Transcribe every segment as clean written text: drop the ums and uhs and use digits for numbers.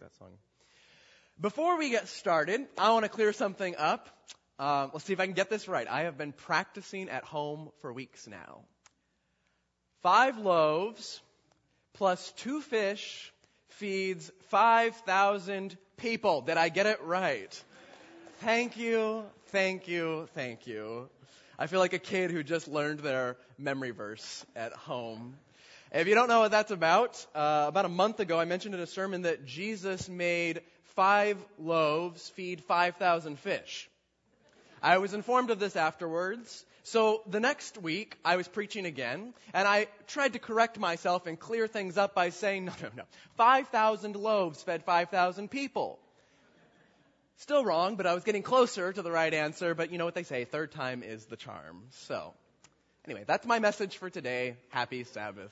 that song. Before we get started, I want to clear something up. Let's see if I can get this right. I have been practicing at home for weeks now. 5 loaves plus 2 fish feeds 5,000 people. Did I get it right? Thank you, thank you, thank you. I feel like a kid who just learned their memory verse at home. If you don't know what that's about a month ago, I mentioned in a sermon that Jesus made 5 loaves feed 5,000 fish. I was informed of this afterwards. So the next week, I was preaching again, and I tried to correct myself and clear things up by saying, no. 5,000 loaves fed 5,000 people. Still wrong, but I was getting closer to the right answer. But you know what they say, third time is the charm. So anyway, that's my message for today. Happy Sabbath.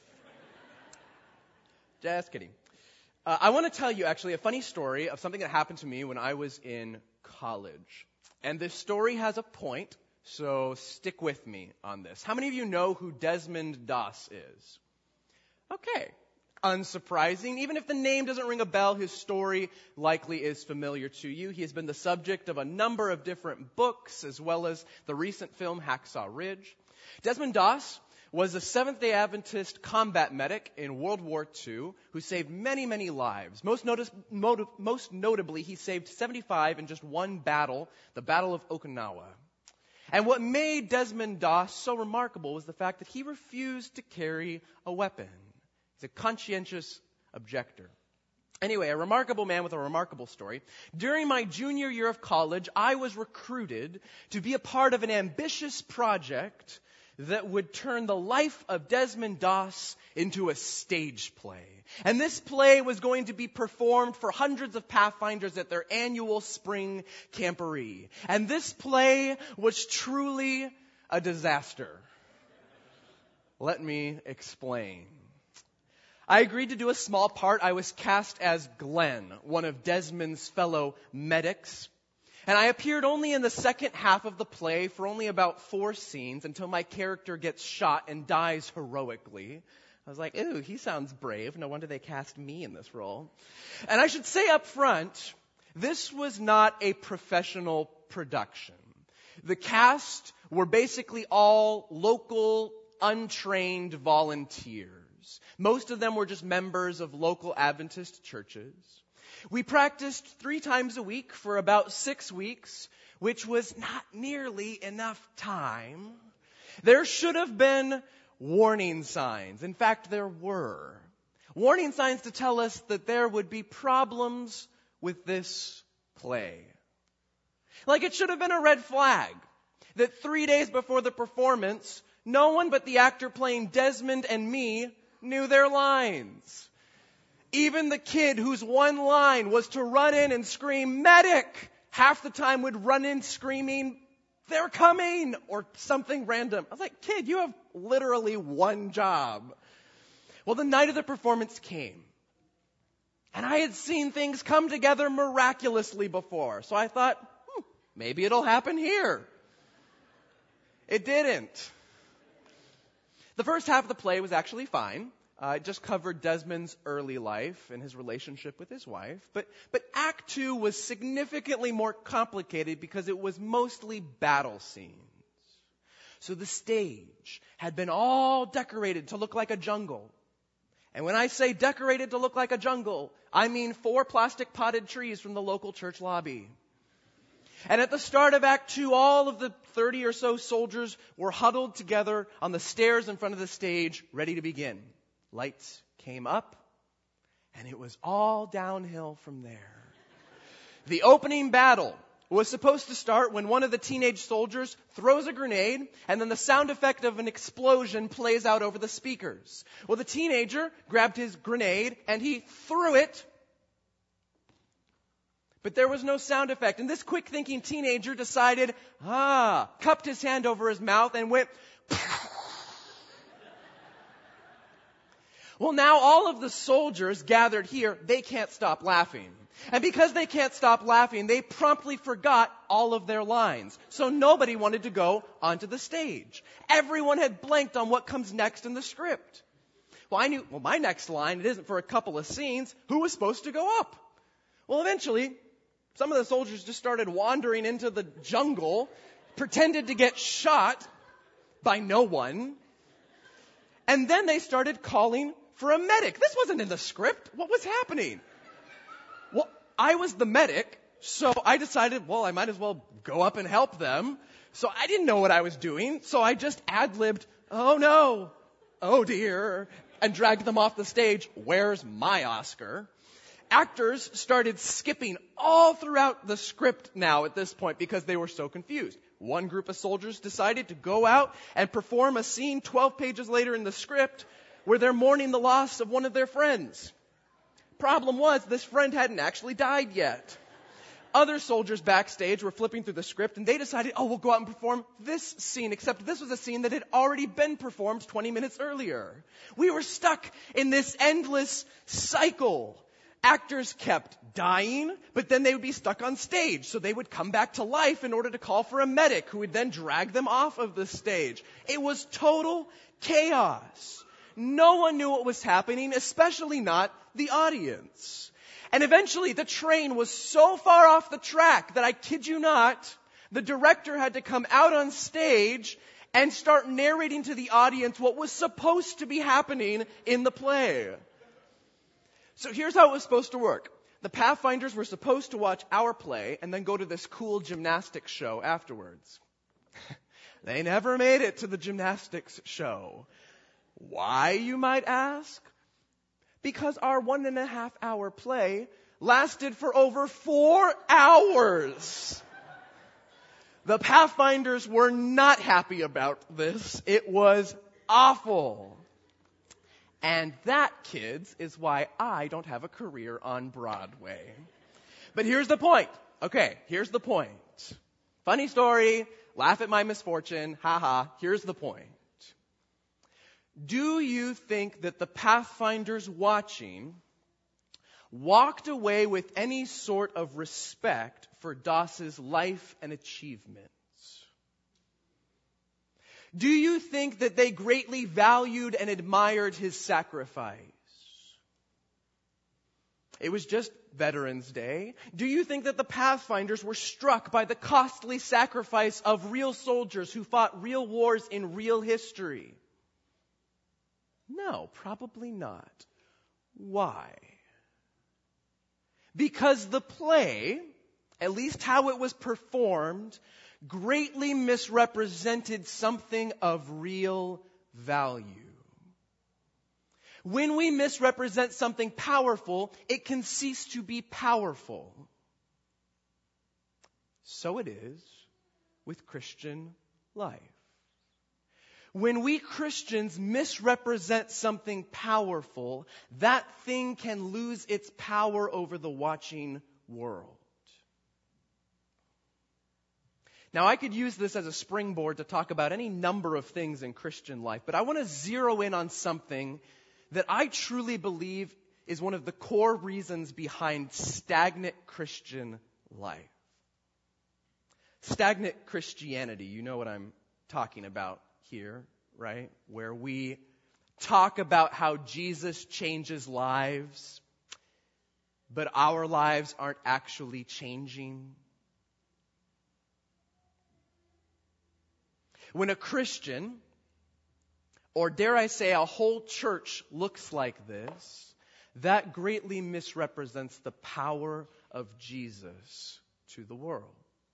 Just kidding. I want to tell you actually a funny story of something that happened to me when I was in college. And this story has a point, so stick with me on this. How many of you know who Desmond Doss is? Okay. Unsurprising. Even if the name doesn't ring a bell, his story likely is familiar to you. He has been the subject of a number of different books, as well as the recent film Hacksaw Ridge. Desmond Doss was a Seventh-day Adventist combat medic in World War II who saved many, many lives. Most notably, he saved 75 in just one battle, the Battle of Okinawa. And what made Desmond Doss so remarkable was the fact that he refused to carry a weapon. He's a conscientious objector. Anyway, a remarkable man with a remarkable story. During my junior year of college, I was recruited to be a part of an ambitious project that would turn the life of Desmond Doss into a stage play. And this play was going to be performed for hundreds of Pathfinders at their annual spring camporee. And this play was truly a disaster. Let me explain. I agreed to do a small part. I was cast as Glenn, one of Desmond's fellow medics. And I appeared only in the second half of the play for only about 4 scenes until my character gets shot and dies heroically. I was like, ooh, he sounds brave. No wonder they cast me in this role. And I should say up front, this was not a professional production. The cast were basically all local, untrained volunteers. Most of them were just members of local Adventist churches. We practiced 3 times a week for about 6 weeks, which was not nearly enough time. There should have been warning signs. In fact, there were. Warning signs to tell us that there would be problems with this play. Like it should have been a red flag that 3 days before the performance, no one but the actor playing Desmond and me knew their lines. Even the kid whose one line was to run in and scream, "Medic!" half the time would run in screaming, "They're coming!" or something random. I was like, kid, you have literally one job. Well, the night of the performance came. And I had seen things come together miraculously before. So I thought, maybe it'll happen here. It didn't. The first half of the play was actually fine. It just covered Desmond's early life and his relationship with his wife. But Act 2 was significantly more complicated because it was mostly battle scenes. So the stage had been all decorated to look like a jungle. And when I say decorated to look like a jungle, I mean 4 plastic potted trees from the local church lobby. And at the start of Act 2, all of the 30 or so soldiers were huddled together on the stairs in front of the stage, ready to begin. Lights came up, and it was all downhill from there. The opening battle was supposed to start when one of the teenage soldiers throws a grenade, and then the sound effect of an explosion plays out over the speakers. Well, the teenager grabbed his grenade, and he threw it, but there was no sound effect. And this quick-thinking teenager decided, cupped his hand over his mouth and went, Well, now all of the soldiers gathered here, they can't stop laughing. And because they can't stop laughing, they promptly forgot all of their lines. So nobody wanted to go onto the stage. Everyone had blanked on what comes next in the script. Well, I knew, my next line, it isn't for a couple of scenes. Who was supposed to go up? Well, eventually, some of the soldiers just started wandering into the jungle, pretended to get shot by no one, and then they started calling for a medic. This wasn't in the script. What was happening? Well, I was the medic, so I decided, well, I might as well go up and help them. So I didn't know what I was doing, so I just ad-libbed, "Oh no, oh dear," and dragged them off the stage. Where's my Oscar? Actors started skipping all throughout the script now at this point because they were so confused. One group of soldiers decided to go out and perform a scene 12 pages later in the script where they're mourning the loss of one of their friends. Problem was, this friend hadn't actually died yet. Other soldiers backstage were flipping through the script and they decided, we'll go out and perform this scene, except this was a scene that had already been performed 20 minutes earlier. We were stuck in this endless cycle. Actors kept dying, but then they would be stuck on stage, so they would come back to life in order to call for a medic who would then drag them off of the stage. It was total chaos. No one knew what was happening, especially not the audience. And eventually the train was so far off the track that I kid you not, the director had to come out on stage and start narrating to the audience what was supposed to be happening in the play. So here's how it was supposed to work. The Pathfinders were supposed to watch our play and then go to this cool gymnastics show afterwards. They never made it to the gymnastics show. Why, you might ask? Because our 1.5 hour play lasted for over 4 hours. The Pathfinders were not happy about this. It was awful. And that, kids, is why I don't have a career on Broadway. But here's the point. Okay, here's the point. Funny story, laugh at my misfortune, haha, here's the point. Do you think that the Pathfinders watching walked away with any sort of respect for Doss's life and achievements? Do you think that they greatly valued and admired his sacrifice? It was just Veterans Day. Do you think that the Pathfinders were struck by the costly sacrifice of real soldiers who fought real wars in real history? No, probably not. Why? Because the play, at least how it was performed, greatly misrepresented something of real value. When we misrepresent something powerful, it can cease to be powerful. So it is with Christian life. When we Christians misrepresent something powerful, that thing can lose its power over the watching world. Now, I could use this as a springboard to talk about any number of things in Christian life, but I want to zero in on something that I truly believe is one of the core reasons behind stagnant Christian life. Stagnant Christianity, you know what I'm talking about here, right? Where we talk about how Jesus changes lives, but our lives aren't actually changing. When a Christian, or dare I say a whole church, looks like this, that greatly misrepresents the power of Jesus to the world.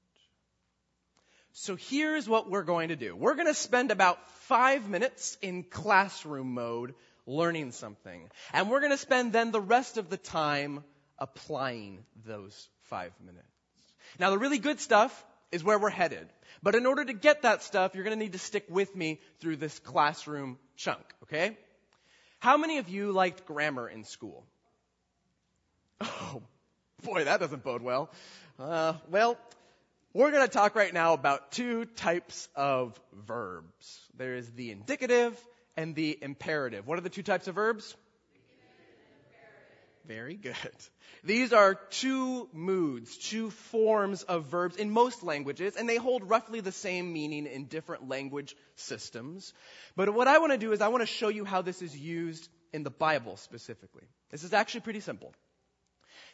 So here's what we're going to do. We're going to spend about 5 minutes in classroom mode learning something. And we're going to spend then the rest of the time applying those 5 minutes. Now, the really good stuff is where we're headed. But in order to get that stuff, you're going to need to stick with me through this classroom chunk, okay? How many of you liked grammar in school? Oh, boy, that doesn't bode well. Well, we're going to talk right now about 2 types of verbs. There is the indicative and the imperative. What are the 2 types of verbs? Very good. These are 2 moods, 2 forms of verbs in most languages, and they hold roughly the same meaning in different language systems. But what I want to do is I want to show you how this is used in the Bible specifically. This is actually pretty simple.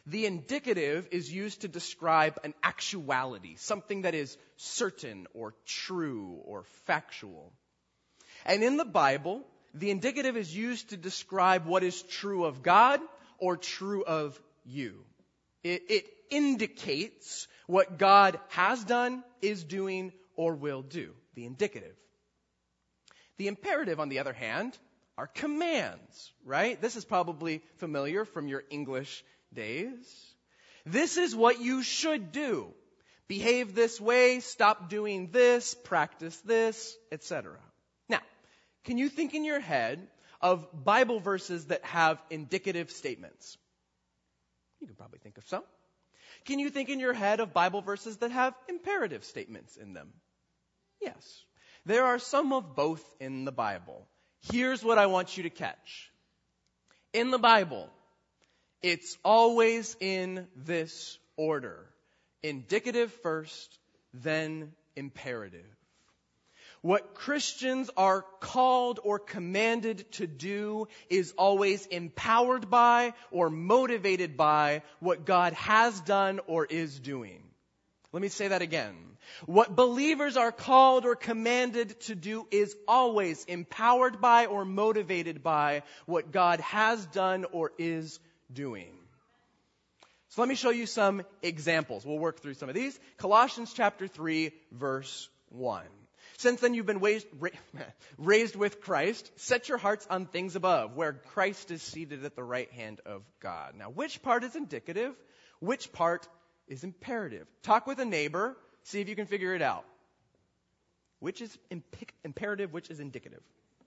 The indicative is used to describe an actuality, something that is certain or true or factual. And in the Bible, the indicative is used to describe what is true of God or true of you. It indicates what God has done, is doing, or will do. The indicative. The imperative, on the other hand, are commands, right? This is probably familiar from your English days. This is what you should do. Behave this way, stop doing this, practice this, etc. Now, can you think in your head of Bible verses that have indicative statements? You can probably think of some. Can you think in your head of Bible verses that have imperative statements in them? Yes. There are some of both in the Bible. Here's what I want you to catch. In the Bible, it's always in this order. Indicative first, then imperative. What Christians are called or commanded to do is always empowered by or motivated by what God has done or is doing. Let me say that again. What believers are called or commanded to do is always empowered by or motivated by what God has done or is doing. So let me show you some examples. We'll work through some of these. Colossians chapter 3, verse 1. Since then you've been raised with Christ, set your hearts on things above, where Christ is seated at the right hand of God. Now, which part is indicative? Which part is imperative? Talk with a neighbor, see if you can figure it out. Which is imperative, which is indicative?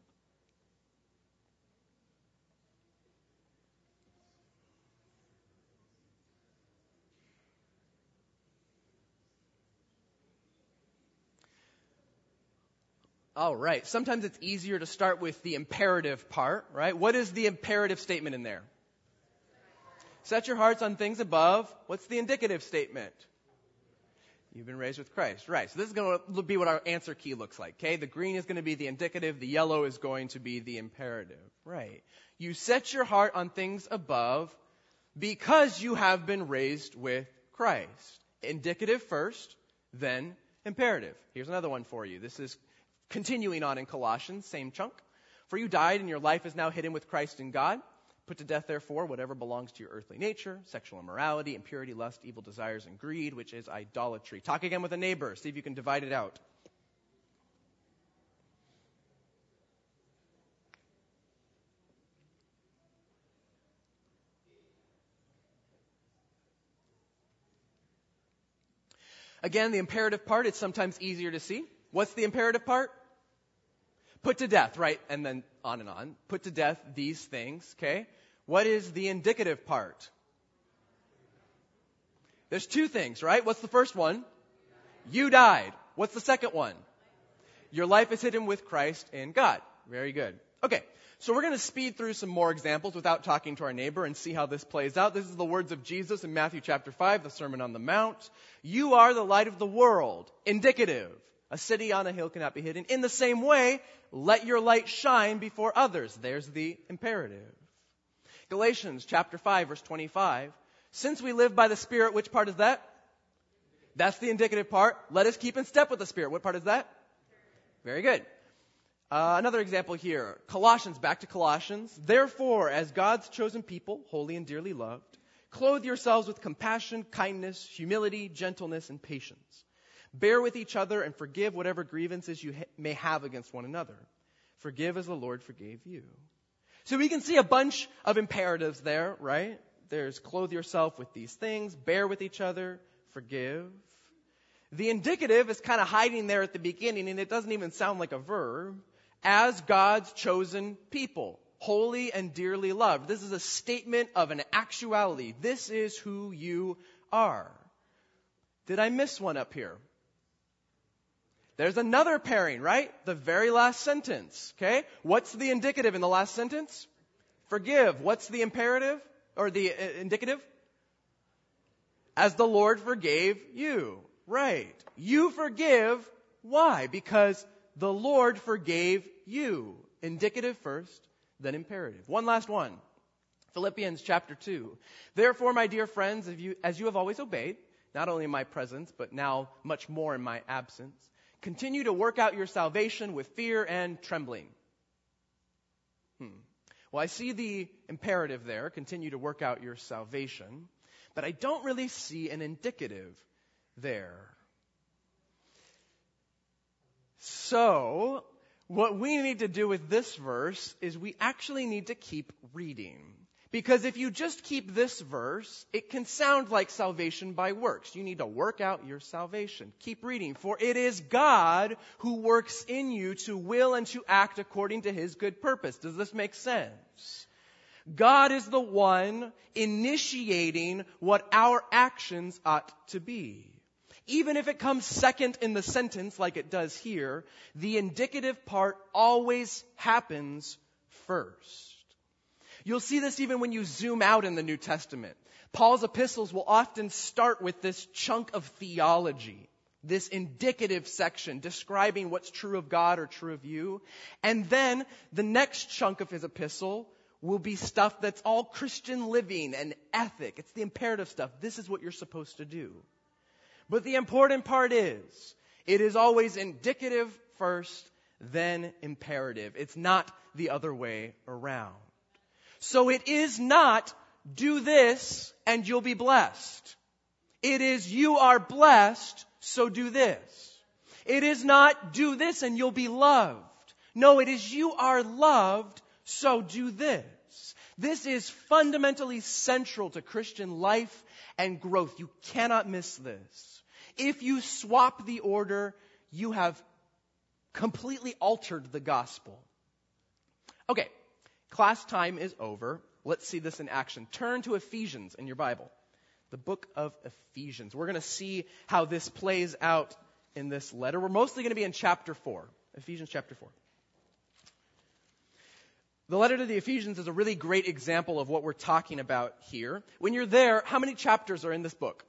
All right. Sometimes it's easier to start with the imperative part, right? What is the imperative statement in there? Set your hearts on things above. What's the indicative statement? You've been raised with Christ. Right. So this is going to be what our answer key looks like. Okay. The green is going to be the indicative. The yellow is going to be the imperative. Right. You set your heart on things above because you have been raised with Christ. Indicative first, then imperative. Here's another one for you. This is continuing on in Colossians, same chunk. For you died, and your life is now hidden with Christ in God. Put to death, therefore, whatever belongs to your earthly nature, sexual immorality, impurity, lust, evil desires, and greed, which is idolatry. Talk again with a neighbor. See if you can divide it out. Again, the imperative part, it's sometimes easier to see. What's the imperative part? Put to death, right? And then on and on. Put to death these things, okay? What is the indicative part? There's two things, right? What's the first one? You died. What's the second one? Your life is hidden with Christ in God. Very good. Okay, so we're going to speed through some more examples without talking to our neighbor and see how this plays out. This is the words of Jesus in Matthew chapter 5, the Sermon on the Mount. You are the light of the world. Indicative. A city on a hill cannot be hidden. In the same way, let your light shine before others. There's the imperative. Galatians chapter 5, verse 25. Since we live by the Spirit, which part is that? That's the indicative part. Let us keep in step with the Spirit. What part is that? Very good. Another example here. Colossians, back to Colossians. Therefore, as God's chosen people, holy and dearly loved, clothe yourselves with compassion, kindness, humility, gentleness, and patience. Bear with each other and forgive whatever grievances you may have against one another. Forgive as the Lord forgave you. So we can see a bunch of imperatives there, right? There's clothe yourself with these things, bear with each other, forgive. The indicative is kind of hiding there at the beginning, and it doesn't even sound like a verb. As God's chosen people, holy and dearly loved. This is a statement of an actuality. This is who you are. Did I miss one up here? There's another pairing, right? The very last sentence, okay? What's the indicative in the last sentence? Forgive. What's the imperative or the indicative? As the Lord forgave you. Right. You forgive. Why? Because the Lord forgave you. Indicative first, then imperative. One last one. Philippians chapter 2. Therefore, my dear friends, as you have always obeyed, not only in my presence, but now much more in my absence, continue to work out your salvation with fear and trembling. Well, I see the imperative there, continue to work out your salvation, but I don't really see an indicative there. So, what we need to do with this verse is we actually need to keep reading. Because if you just keep this verse, it can sound like salvation by works. You need to work out your salvation. Keep reading. For it is God who works in you to will and to act according to his good purpose. Does this make sense? God is the one initiating what our actions ought to be. Even if it comes second in the sentence like it does here, the indicative part always happens first. You'll see this even when you zoom out in the New Testament. Paul's epistles will often start with this chunk of theology, this indicative section describing what's true of God or true of you. And then the next chunk of his epistle will be stuff that's all Christian living and ethic. It's the imperative stuff. This is what you're supposed to do. But the important part is, it is always indicative first, then imperative. It's not the other way around. So it is not, do this and you'll be blessed. It is, you are blessed, so do this. It is not, do this and you'll be loved. No, it is, you are loved, so do this. This is fundamentally central to Christian life and growth. You cannot miss this. If you swap the order, you have completely altered the gospel. Okay. Class time is over. Let's see this in action. Turn to Ephesians in your Bible. The book of Ephesians. We're going to see how this plays out in this letter. We're mostly going to be in chapter 4. Ephesians chapter 4. The letter to the Ephesians is a really great example of what we're talking about here. When you're there, how many chapters are in this book?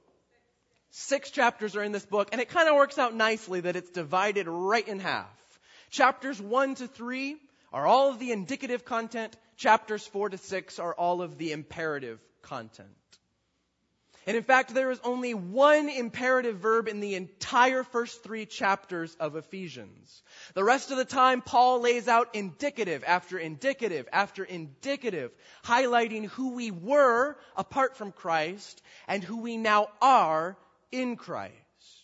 6 chapters are in this book, and it kind of works out nicely that it's divided right in half. Chapters 1 to 3 are all of the indicative content. Chapters 4 to 6 are all of the imperative content. And in fact, there is only one imperative verb in the entire first 3 chapters of Ephesians. The rest of the time, Paul lays out indicative after indicative after indicative, highlighting who we were apart from Christ and who we now are in Christ.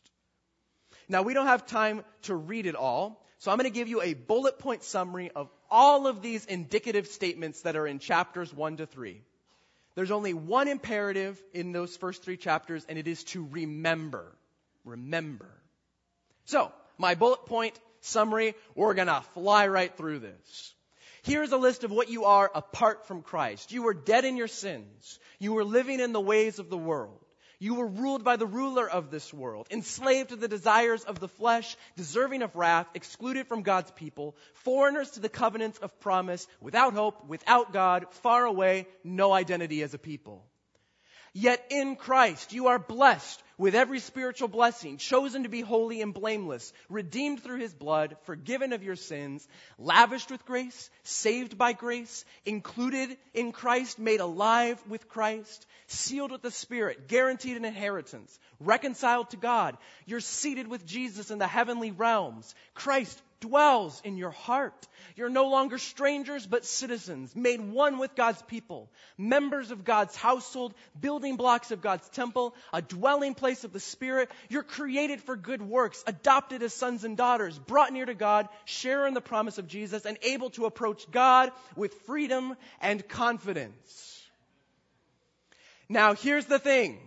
Now, we don't have time to read it all, so I'm going to give you a bullet point summary of all of these indicative statements that are in chapters 1 to 3. There's only one imperative in those first 3 chapters, and it is to remember. Remember. So, my bullet point summary, we're going to fly right through this. Here's a list of what you are apart from Christ. You were dead in your sins. You were living in the ways of the world. You were ruled by the ruler of this world, enslaved to the desires of the flesh, deserving of wrath, excluded from God's people, foreigners to the covenants of promise, without hope, without God, far away, no identity as a people. Yet in Christ you are blessed with every spiritual blessing, chosen to be holy and blameless, redeemed through his blood, forgiven of your sins, lavished with grace, saved by grace, included in Christ, made alive with Christ, sealed with the Spirit, guaranteed an inheritance, reconciled to God. You're seated with Jesus in the heavenly realms. Christ dwells in your heart. You're no longer strangers, but citizens, made one with God's people, members of God's household, building blocks of God's temple, a dwelling place of the Spirit. You're created for good works, adopted as sons and daughters, brought near to God, share in the promise of Jesus, and able to approach God with freedom and confidence. Now, here's the thing.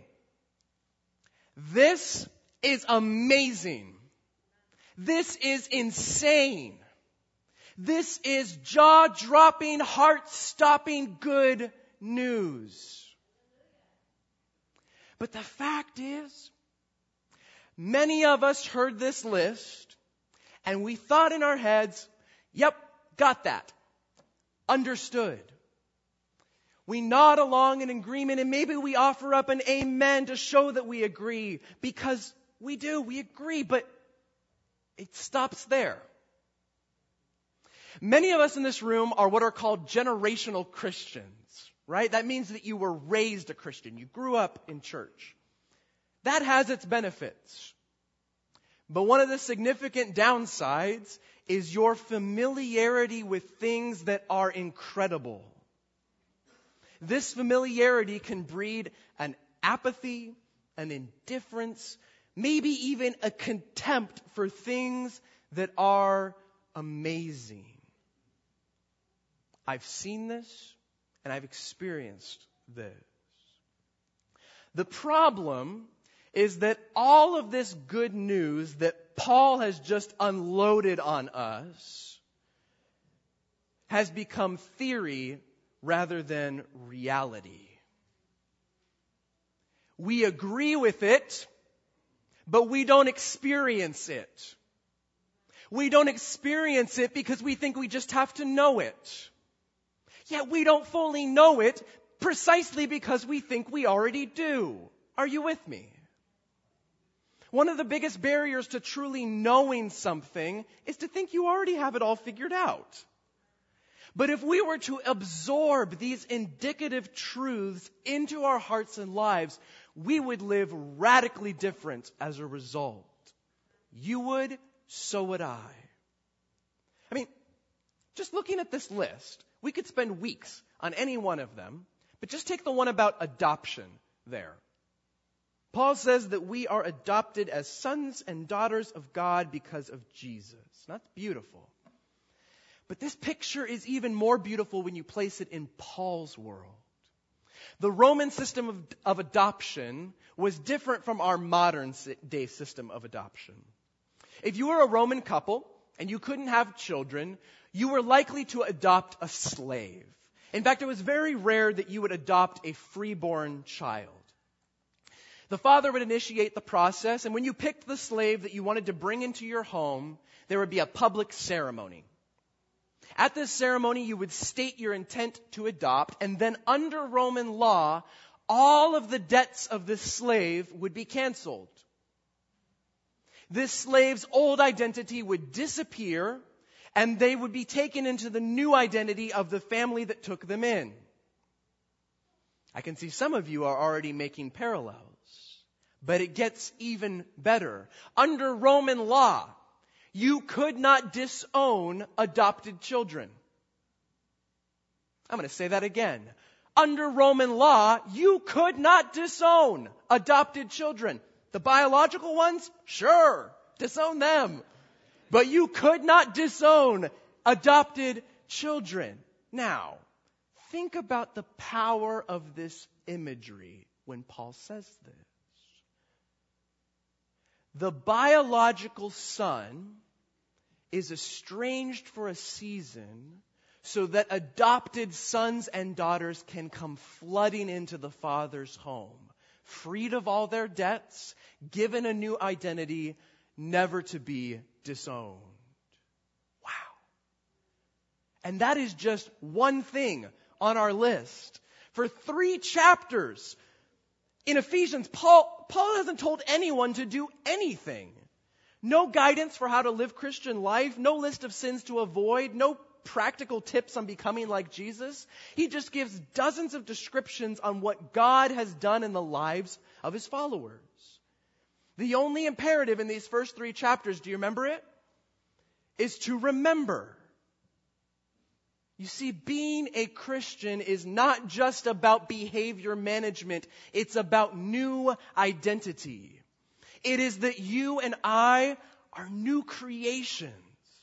This is amazing. This is insane. This is jaw-dropping, heart-stopping good news. But the fact is, many of us heard this list, and we thought in our heads, yep, got that. Understood. We nod along in agreement, and maybe we offer up an amen to show that we agree, because we do, we agree, but it stops there. Many of us in this room are what are called generational Christians, right? That means that you were raised a Christian. You grew up in church. That has its benefits. But one of the significant downsides is your familiarity with things that are incredible. This familiarity can breed an apathy, an indifference, maybe even a contempt for things that are amazing. I've seen this and I've experienced this. The problem is that all of this good news that Paul has just unloaded on us has become theory rather than reality. We agree with it, but we don't experience it. We don't experience it because we think we just have to know it. Yet we don't fully know it precisely because we think we already do. Are you with me? One of the biggest barriers to truly knowing something is to think you already have it all figured out. But if we were to absorb these indicative truths into our hearts and lives, we would live radically different as a result. You would, so would I. I mean, just looking at this list, we could spend weeks on any one of them, but just take the one about adoption there. Paul says that we are adopted as sons and daughters of God because of Jesus. That's beautiful. But this picture is even more beautiful when you place it in Paul's world. The Roman system of adoption was different from our modern day system of adoption. If you were a Roman couple and you couldn't have children, you were likely to adopt a slave. In fact, it was very rare that you would adopt a freeborn child. The father would initiate the process, and when you picked the slave that you wanted to bring into your home, there would be a public ceremony. At this ceremony, you would state your intent to adopt, and then under Roman law, all of the debts of this slave would be canceled. This slave's old identity would disappear, and they would be taken into the new identity of the family that took them in. I can see some of you are already making parallels. But it gets even better. Under Roman law, you could not disown adopted children. I'm going to say that again. Under Roman law, you could not disown adopted children. The biological ones, sure, disown them. But you could not disown adopted children. Now, think about the power of this imagery when Paul says this. The biological son is estranged for a season so that adopted sons and daughters can come flooding into the father's home, freed of all their debts, given a new identity, never to be disowned. Wow. And that is just one thing on our list. For 3 chapters in Ephesians, Paul hasn't told anyone to do anything. No guidance for how to live Christian life, no list of sins to avoid, no practical tips on becoming like Jesus. He just gives dozens of descriptions on what God has done in the lives of his followers. The only imperative in these first 3 chapters, do you remember it? Is to remember. You see, being a Christian is not just about behavior management. It's about new identity. It is that you and I are new creations.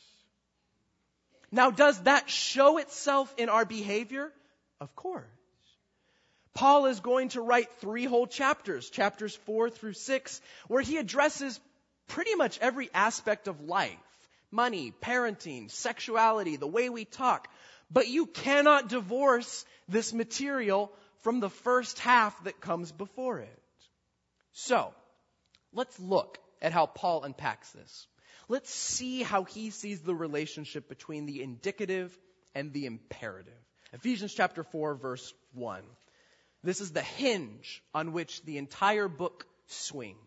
Now, does that show itself in our behavior? Of course. Paul is going to write 3 whole chapters, chapters 4 through 6, where he addresses pretty much every aspect of life. Money, parenting, sexuality, the way we talk. But you cannot divorce this material from the first half that comes before it. So, let's look at how Paul unpacks this. Let's see how he sees the relationship between the indicative and the imperative. Ephesians chapter 4, verse 1. This is the hinge on which the entire book swings.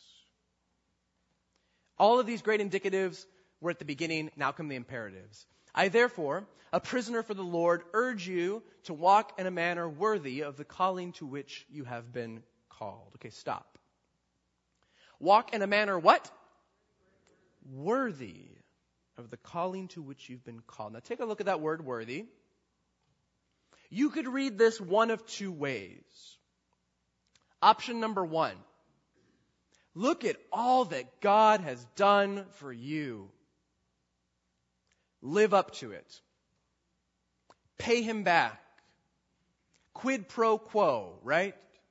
All of these great indicatives were at the beginning, now come the imperatives. I therefore, a prisoner for the Lord, urge you to walk in a manner worthy of the calling to which you have been called. Okay, stop. Walk in a manner what? Worthy of the calling to which you've been called. Now take a look at that word worthy. You could read this one of two ways. Option number one. Look at all that God has done for you. Live up to it. Pay him back. Quid pro quo, right?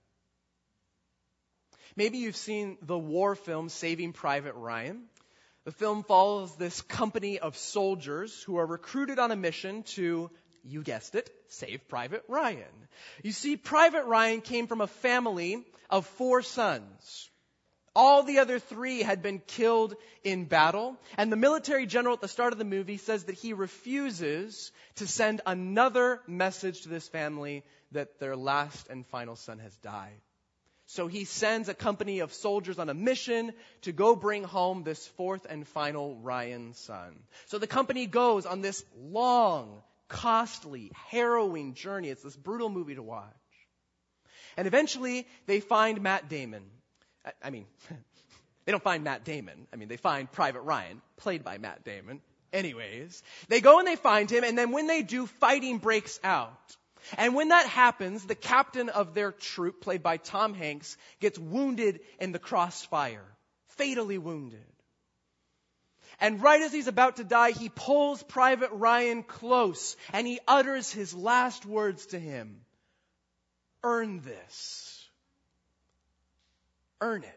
Maybe you've seen the war film Saving Private Ryan. The film follows this company of soldiers who are recruited on a mission to, you guessed it, save Private Ryan. You see, Private Ryan came from a family of 4 sons. All the other 3 had been killed in battle, and the military general at the start of the movie says that he refuses to send another message to this family that their last and final son has died. So he sends a company of soldiers on a mission to go bring home this 4th and final Ryan son. So the company goes on this long, costly, harrowing journey. It's this brutal movie to watch. And eventually they find Matt Damon. They don't find Matt Damon. They find Private Ryan, played by Matt Damon. Anyways, they go and they find him, and then when they do, fighting breaks out. And when that happens, the captain of their troop, played by Tom Hanks, gets wounded in the crossfire, fatally wounded. And right as he's about to die, he pulls Private Ryan close, and he utters his last words to him. Earn this. Earn it.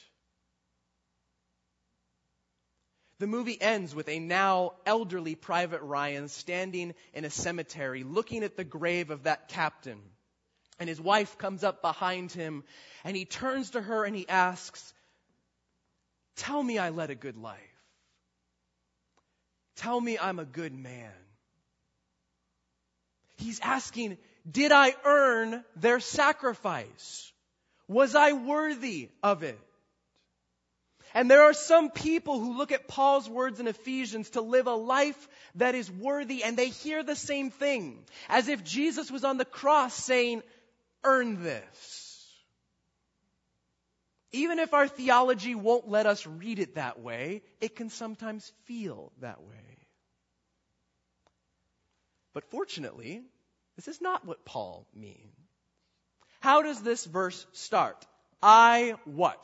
The movie ends with a now elderly Private Ryan standing in a cemetery looking at the grave of that captain. And his wife comes up behind him and he turns to her and he asks, "Tell me I led a good life. Tell me I'm a good man." He's asking, did I earn their sacrifice? Was I worthy of it? And there are some people who look at Paul's words in Ephesians to live a life that is worthy, and they hear the same thing, as if Jesus was on the cross saying, earn this. Even if our theology won't let us read it that way, it can sometimes feel that way. But fortunately, this is not what Paul means. How does this verse start? I what?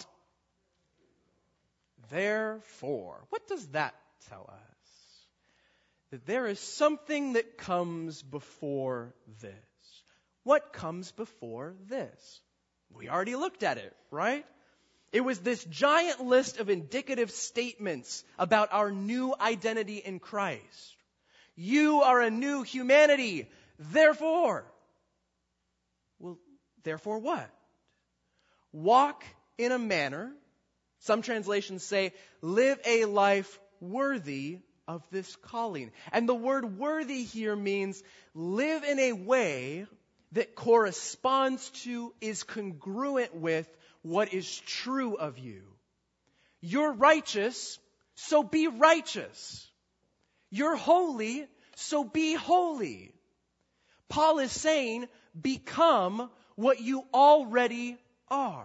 Therefore. What does that tell us? That there is something that comes before this. What comes before this? We already looked at it, right? It was this giant list of indicative statements about our new identity in Christ. You are a new humanity. Therefore. Well, therefore what? Walk in a manner, some translations say, live a life worthy of this calling. And the word worthy here means live in a way that corresponds to, is congruent with what is true of you. You're righteous, so be righteous. You're holy, so be holy. Paul is saying, become what you already are.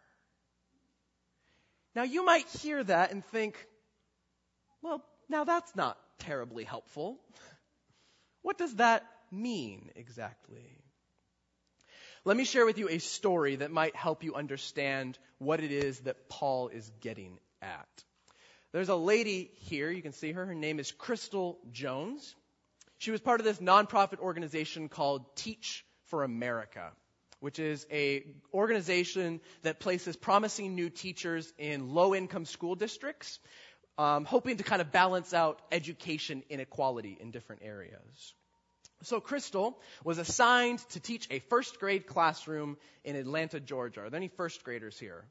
Now you might hear that and think, well, now that's not terribly helpful. What does that mean exactly? Let me share with you a story that might help you understand what it is that Paul is getting at. There's a lady here, you can see her. Her name is Crystal Jones. She was part of this nonprofit organization called Teach for America, which is an organization that places promising new teachers in low-income school districts, hoping to kind of balance out education inequality in different areas. So Crystal was assigned to teach a first grade classroom in Atlanta, Georgia. Are there any first graders here?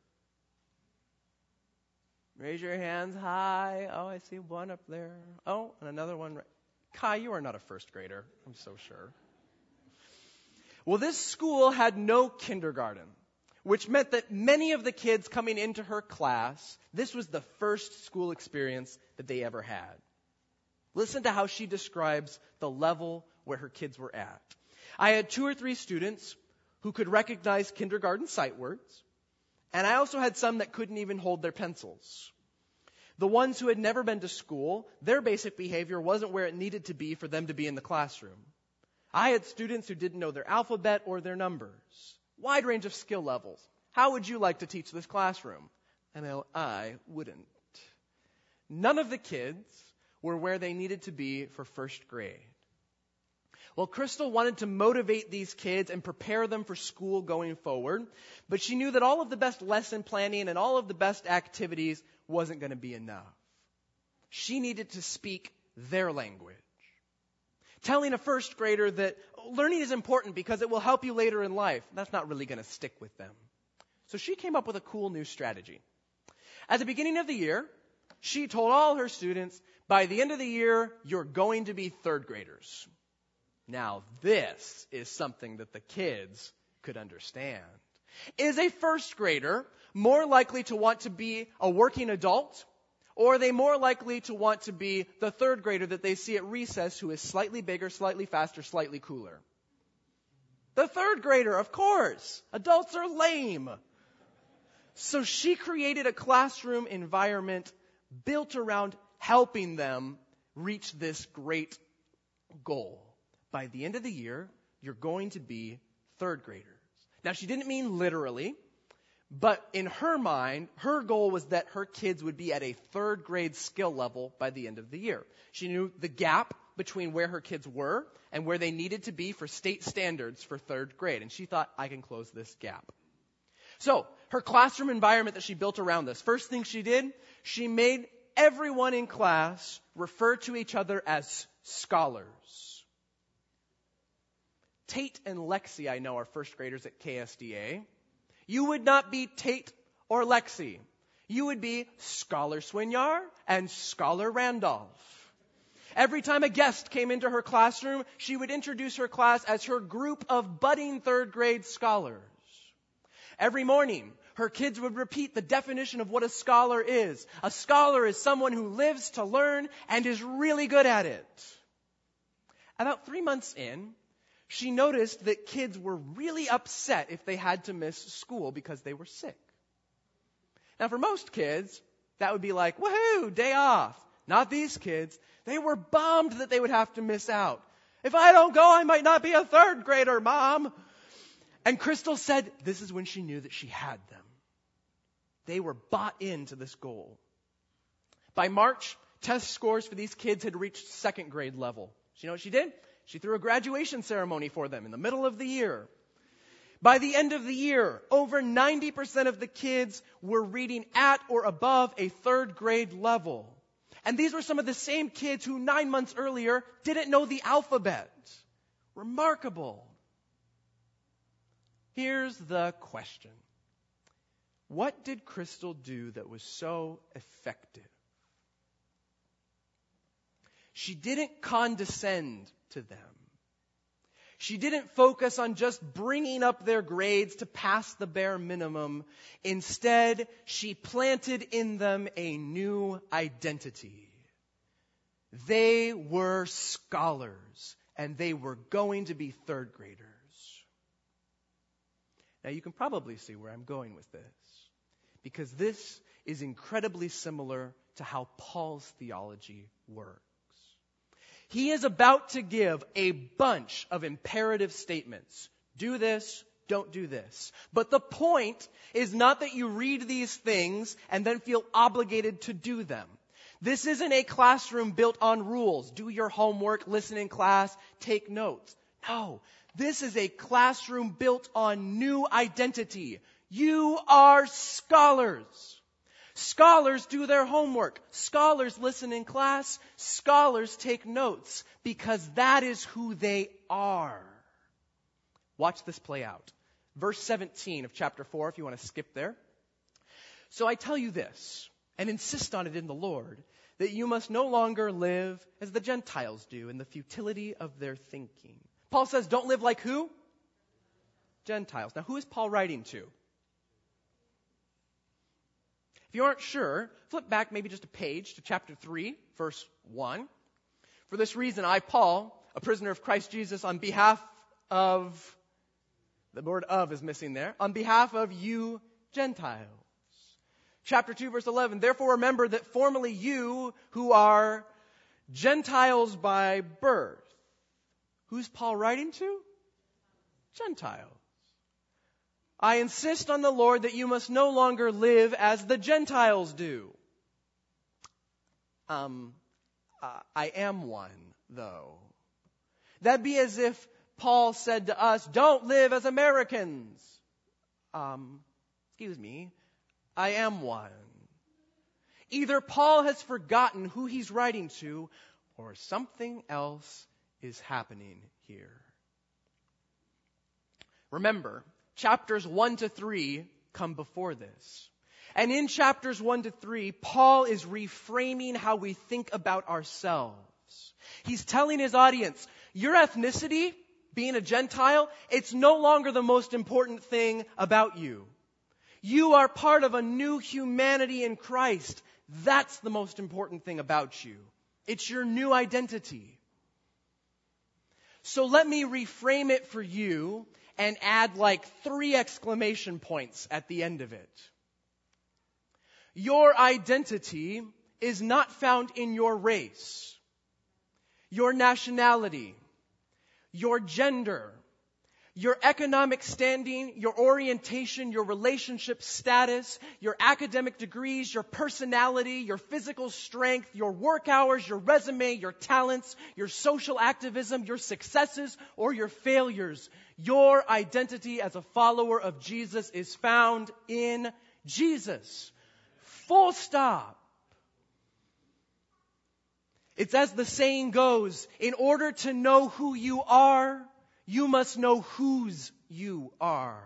Raise your hands high. Oh, I see one up there. Oh, and another one. Kai, you are not a first grader. I'm so sure. Well, this school had no kindergarten, which meant that many of the kids coming into her class, this was the first school experience that they ever had. Listen to how she describes the level where her kids were at. I had 2 or 3 students who could recognize kindergarten sight words, and I also had some that couldn't even hold their pencils. The ones who had never been to school, their basic behavior wasn't where it needed to be for them to be in the classroom. I had students who didn't know their alphabet or their numbers. Wide range of skill levels. How would you like to teach this classroom? And I wouldn't. None of the kids were where they needed to be for first grade. Well, Crystal wanted to motivate these kids and prepare them for school going forward, but she knew that all of the best lesson planning and all of the best activities wasn't going to be enough. She needed to speak their language. Telling a first grader that learning is important because it will help you later in life, that's not really going to stick with them. So she came up with a cool new strategy. At the beginning of the year, she told all her students, by the end of the year, you're going to be third graders. Now, this is something that the kids could understand. Is a first grader more likely to want to be a working adult, or are they more likely to want to be the third grader that they see at recess who is slightly bigger, slightly faster, slightly cooler? The third grader, of course. Adults are lame. So she created a classroom environment built around helping them reach this great goal. By the end of the year, you're going to be third graders. Now, she didn't mean literally, but in her mind, her goal was that her kids would be at a third grade skill level by the end of the year. She knew the gap between where her kids were and where they needed to be for state standards for third grade. And she thought, I can close this gap. So, her classroom environment that she built around this, first thing she did, she made everyone in class refer to each other as scholars. Tate and Lexi, I know, are first graders at KSDA. You would not be Tate or Lexi. You would be Scholar Swinyar and Scholar Randolph. Every time a guest came into her classroom, she would introduce her class as her group of budding third grade scholars. Every morning, her kids would repeat the definition of what a scholar is. A scholar is someone who lives to learn and is really good at it. About 3 months in, she noticed that kids were really upset if they had to miss school because they were sick. Now, for most kids, that would be like, woohoo, day off. Not these kids. They were bummed that they would have to miss out. If I don't go, I might not be a third grader, Mom. And Crystal said this is when she knew that she had them. They were bought into this goal. By March, test scores for these kids had reached second grade level. So you know what she did? She threw a graduation ceremony for them in the middle of the year. By the end of the year, over 90% of the kids were reading at or above a third grade level. And these were some of the same kids who 9 months earlier didn't know the alphabet. Remarkable. Here's the question. What did Crystal do that was so effective? She didn't condescend to them. She didn't focus on just bringing up their grades to pass the bare minimum. Instead, she planted in them a new identity. They were scholars, and they were going to be third graders. Now, you can probably see where I'm going with this, because this is incredibly similar to how Paul's theology works. He is about to give a bunch of imperative statements. Do this, don't do this. But the point is not that you read these things and then feel obligated to do them. This isn't a classroom built on rules. Do your homework, listen in class, take notes. No, this is a classroom built on new identity. You are scholars. Scholars do their homework. Scholars listen in class. Scholars take notes because that is who they are. Watch this play out. Verse 17 of chapter 4, if you want to skip there. So I tell you this, and insist on it in the Lord, that you must no longer live as the Gentiles do in the futility of their thinking. Paul says, don't live like who? Gentiles. Now, who is Paul writing to? If you aren't sure, flip back maybe just a page to chapter 3, verse 1. For this reason, I, Paul, a prisoner of Christ Jesus, on behalf of, the word of is missing there, on behalf of you Gentiles. Chapter 2, verse 11, therefore remember that formerly you who are Gentiles by birth. Who's Paul writing to? Gentiles. I insist on the Lord that you must no longer live as the Gentiles do. I am one, though. That'd be as if Paul said to us, don't live as Americans. Excuse me, I am one. Either Paul has forgotten who he's writing to, or something else is happening here. Remember, chapters 1 to 3 come before this. And in chapters 1 to 3, Paul is reframing how we think about ourselves. He's telling his audience, your ethnicity, being a Gentile, it's no longer the most important thing about you. You are part of a new humanity in Christ. That's the most important thing about you. It's your new identity. So let me reframe it for you and add like 3 exclamation points at the end of it. Your identity is not found in your race, your nationality, your gender, your economic standing, your orientation, your relationship status, your academic degrees, your personality, your physical strength, your work hours, your resume, your talents, your social activism, your successes, or your failures. Your identity as a follower of Jesus is found in Jesus. Full stop. It's as the saying goes, in order to know who you are, you must know whose you are.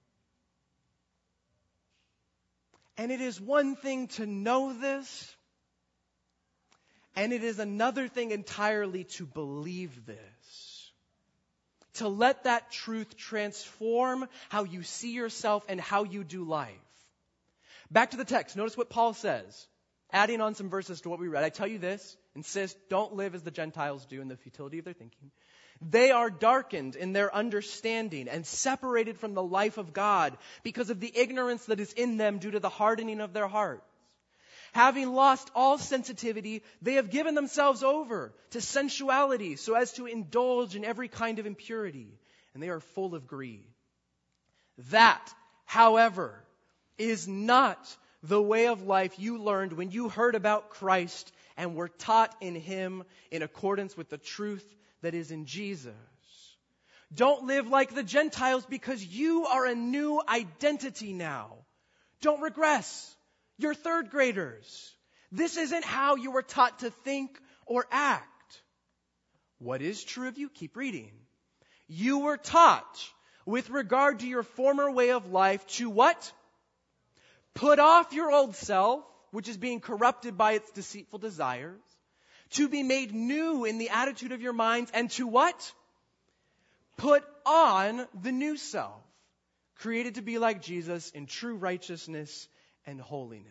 And it is one thing to know this, and it is another thing entirely to believe this. To let that truth transform how you see yourself and how you do life. Back to the text. Notice what Paul says. Adding on some verses to what we read. I tell you this, insist, don't live as the Gentiles do in the futility of their thinking. They are darkened in their understanding and separated from the life of God because of the ignorance that is in them due to the hardening of their hearts. Having lost all sensitivity, they have given themselves over to sensuality so as to indulge in every kind of impurity, and they are full of greed. That, however, is not the way of life you learned when you heard about Christ and were taught in Him in accordance with the truth that is in Jesus. Don't live like the Gentiles because you are a new identity now. Don't regress. You're third graders. This isn't how you were taught to think or act. What is true of you? Keep reading. You were taught with regard to your former way of life to what? Put off your old self, which is being corrupted by its deceitful desires, to be made new in the attitude of your minds, and to what? Put on the new self, created to be like Jesus in true righteousness and holiness.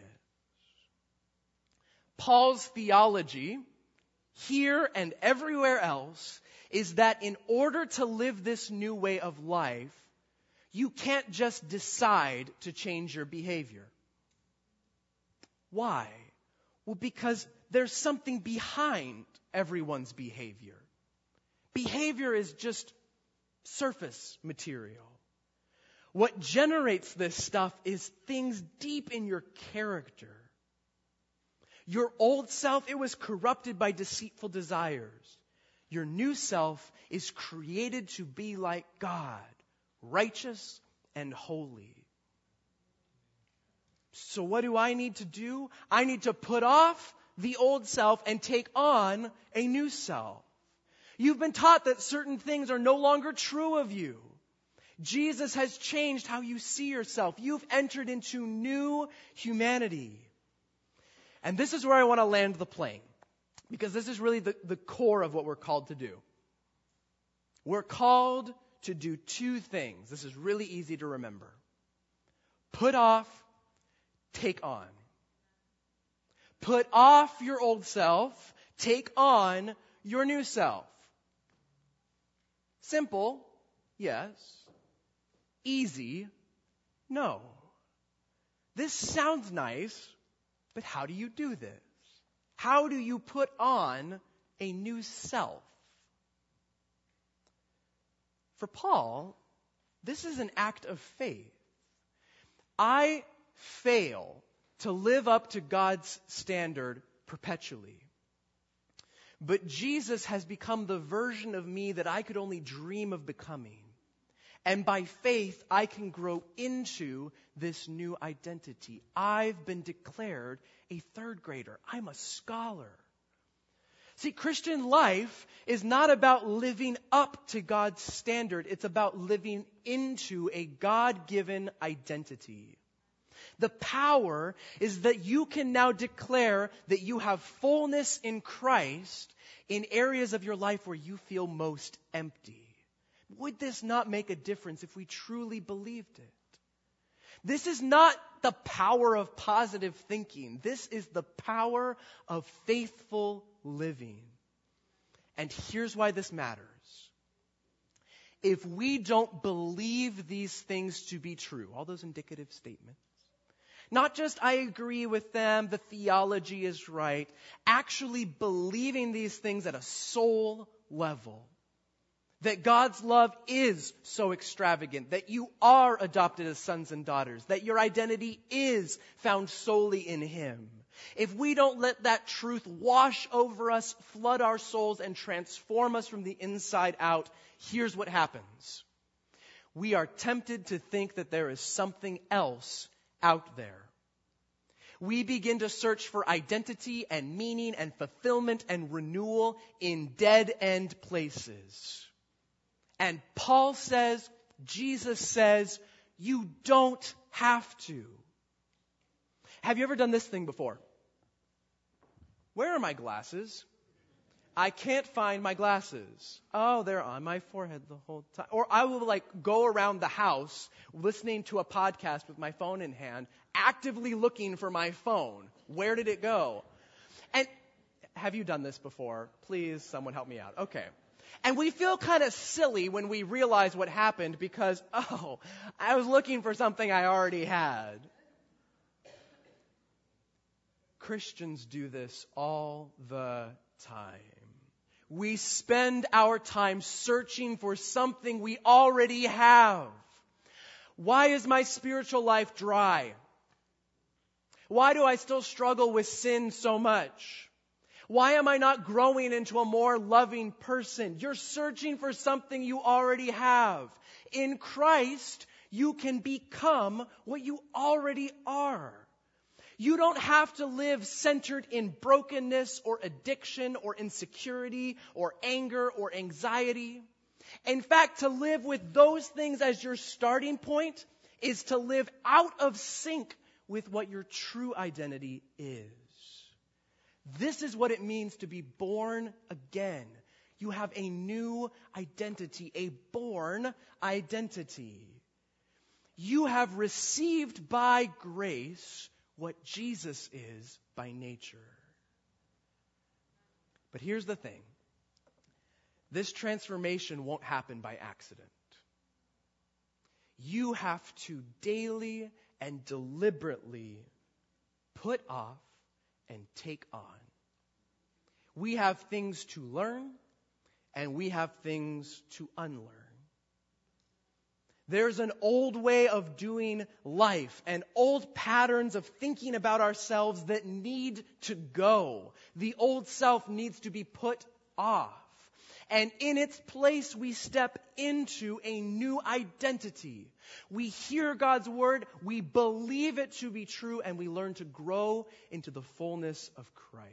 Paul's theology, here and everywhere else, is that in order to live this new way of life, you can't just decide to change your behavior. Why? Well, because there's something behind everyone's behavior. Behavior is just surface material. What generates this stuff is things deep in your character. Your old self, it was corrupted by deceitful desires. Your new self is created to be like God, righteous and holy. So what do I need to do? I need to put off the old self and take on a new self. You've been taught that certain things are no longer true of you. Jesus has changed how you see yourself. You've entered into new humanity. And this is where I want to land the plane, because this is really the core of what we're called to do. We're called to do 2 things. This is really easy to remember. Put off, take on. Put off your old self, take on your new self? Simple, yes. Easy, no. This sounds nice, but how do you do this? How do you put on a new self? For Paul, this is an act of faith. I fail to live up to God's standard perpetually. But Jesus has become the version of me that I could only dream of becoming. And by faith, I can grow into this new identity. I've been declared a third grader. I'm a scholar. See, Christian life is not about living up to God's standard. It's about living into a God-given identity. The power is that you can now declare that you have fullness in Christ in areas of your life where you feel most empty. Would this not make a difference if we truly believed it? This is not the power of positive thinking. This is the power of faithful living. And here's why this matters. If we don't believe these things to be true, all those indicative statements, not just I agree with them, the theology is right, actually believing these things at a soul level, that God's love is so extravagant, that you are adopted as sons and daughters, that your identity is found solely in Him. If we don't let that truth wash over us, flood our souls, and transform us from the inside out, here's what happens. We are tempted to think that there is something else out there. We begin to search for identity and meaning and fulfillment and renewal in dead-end places. And Paul says, Jesus says, you don't have to. Have you ever done this thing before? Where are my glasses? I can't find my glasses. Oh, they're on my forehead the whole time. Or I will go around the house listening to a podcast with my phone in hand, actively looking for my phone. Where did it go? And have you done this before? Please, someone help me out. Okay. And we feel kind of silly when we realize what happened because, I was looking for something I already had. Christians do this all the time. We spend our time searching for something we already have. Why is my spiritual life dry? Why do I still struggle with sin so much? Why am I not growing into a more loving person? You're searching for something you already have. In Christ, you can become what you already are. You don't have to live centered in brokenness or addiction or insecurity or anger or anxiety. In fact, to live with those things as your starting point is to live out of sync with what your true identity is. This is what it means to be born again. You have a new identity, a born identity. You have received by grace what Jesus is by nature. But here's the thing. This transformation won't happen by accident. You have to daily and deliberately put off and take on. We have things to learn and we have things to unlearn. There's an old way of doing life and old patterns of thinking about ourselves that need to go. The old self needs to be put off. And in its place, we step into a new identity. We hear God's word, we believe it to be true, and we learn to grow into the fullness of Christ.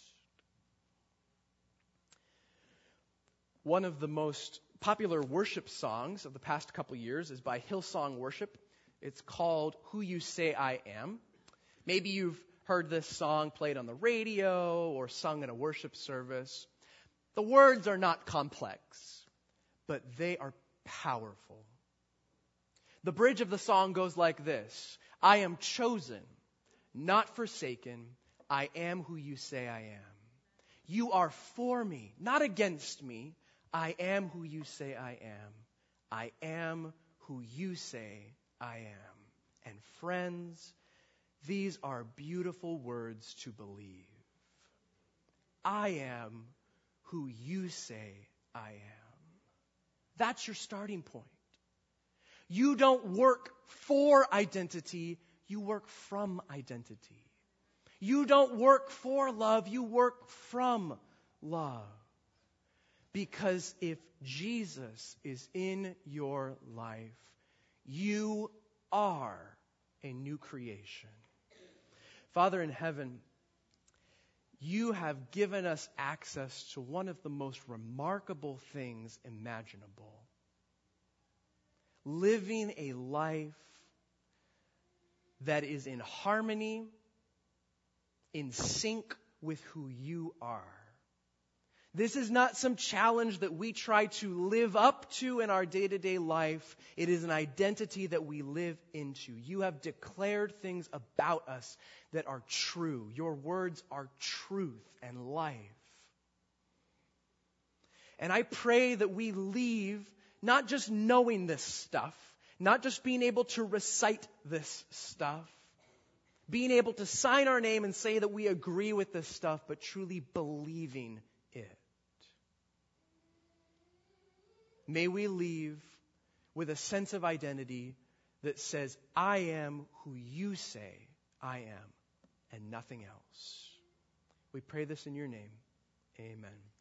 One of the most popular worship songs of the past couple years is by Hillsong Worship. It's called Who You Say I Am. Maybe you've heard this song played on the radio or sung in a worship service. The words are not complex, but they are powerful. The bridge of the song goes like this. I am chosen, not forsaken. I am who you say I am. You are for me, not against me. I am who you say I am. I am who you say I am. And friends, these are beautiful words to believe. I am who you say I am. That's your starting point. You don't work for identity, you work from identity. You don't work for love, you work from love. Because if Jesus is in your life, you are a new creation. Father in heaven, you have given us access to one of the most remarkable things imaginable. Living a life that is in harmony, in sync with who you are. This is not some challenge that we try to live up to in our day-to-day life. It is an identity that we live into. You have declared things about us that are true. Your words are truth and life. And I pray that we leave not just knowing this stuff, not just being able to recite this stuff, being able to sign our name and say that we agree with this stuff, but truly believing it. May we leave with a sense of identity that says, I am who you say I am, and nothing else. We pray this in your name. Amen.